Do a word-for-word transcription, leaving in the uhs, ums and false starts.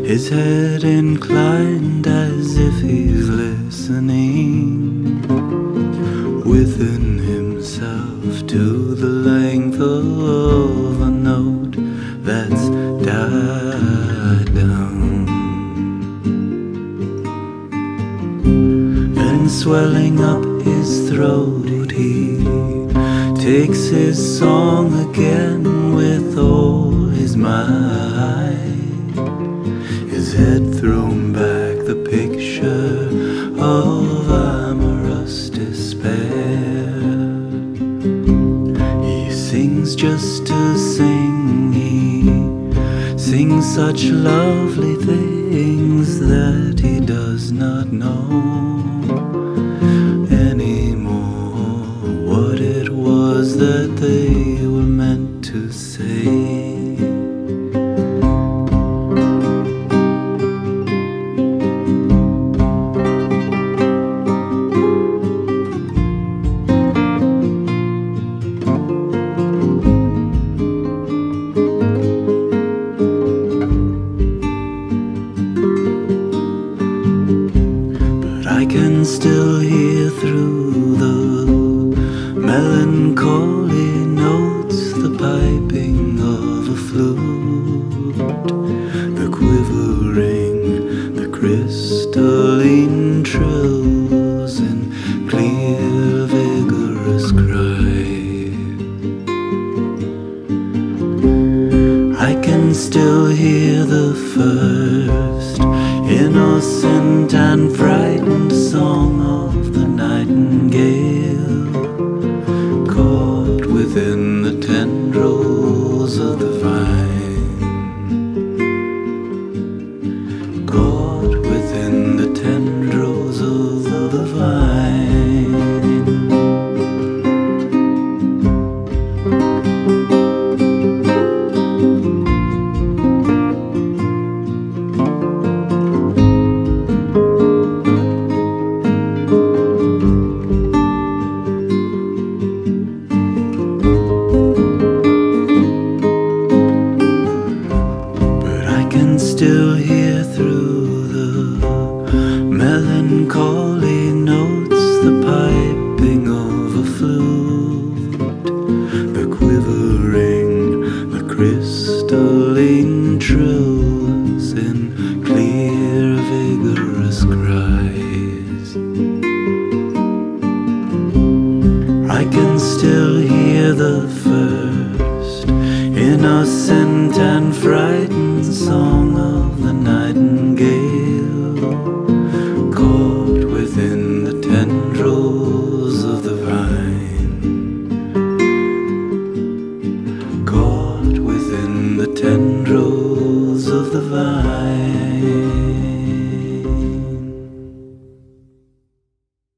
his head inclined as if he's listening within himself to the length of a note that's died down. Then swelling up his throat, he takes his song again with all his might, his head thrown back, the picture of amorous despair. He sings just to sing, he sings such lovely things that he does not know anymore what it was that they were meant to say. I can still hear through the melancholy notes the piping of a flute, the quivering, the crystalline trills and clear vigorous cry. I can still hear the first innocent and frightened song of the nightingale, caught within the tendrils of the vine, caught within the tendrils of the vine. Still hear through the melancholy